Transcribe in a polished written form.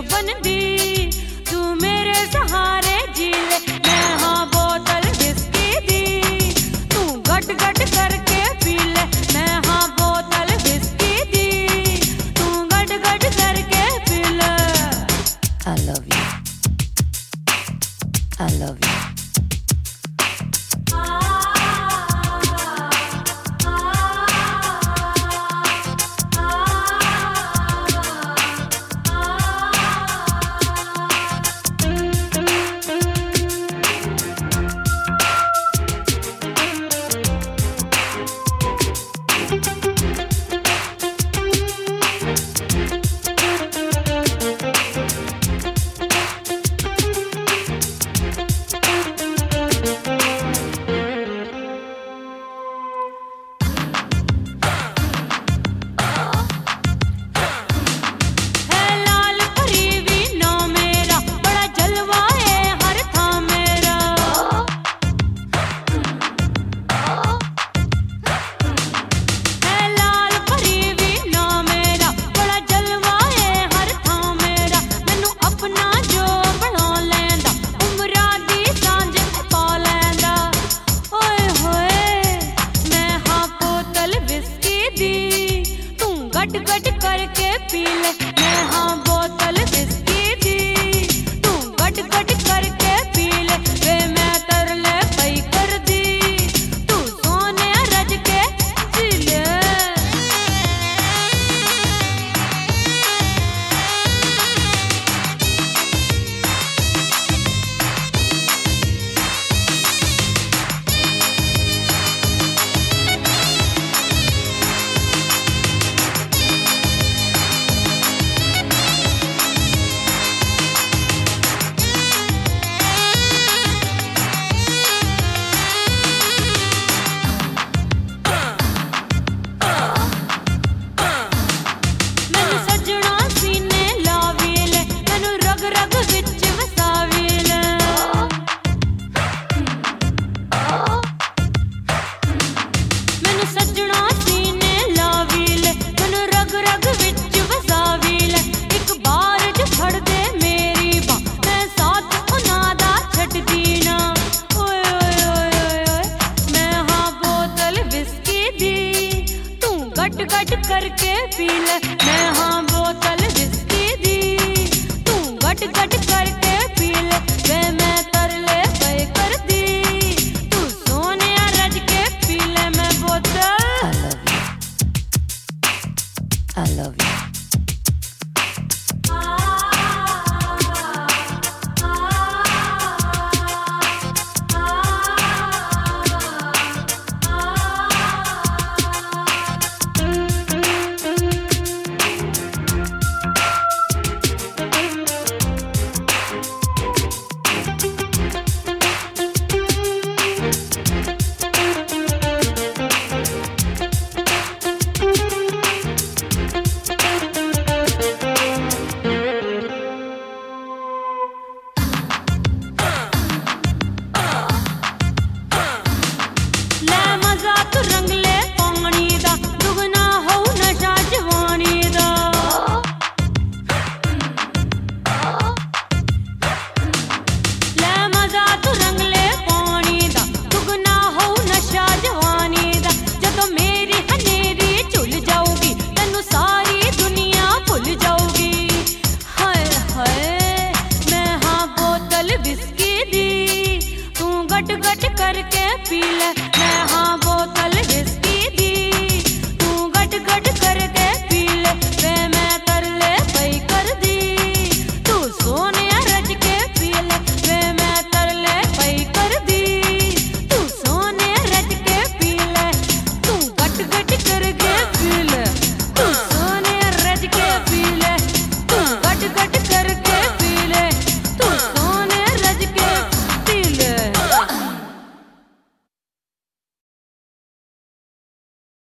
बन दी, तू मेरे सहारे जी ले। मैं हाँ बोतल विस्की दी, तू गट गट करके पी ले। मैं हाँ बोतल विस्की दी, तू गट गट करके पी ले। I love you. I love you. गट गट करके पी ले। मैं हाँ बोतल विस्की दी, तू गट गट करके पी ले। वे मैं तरले पई कर दी, तू सोने रज के जी ले। गट करके पी ले। मैं हाँ बोतल विस्की दी, तू गट गट करके पी ले। वे मैं तरले पे कर दी, तू सोने रज के पी ले। मैं बोतल I love you. I love you.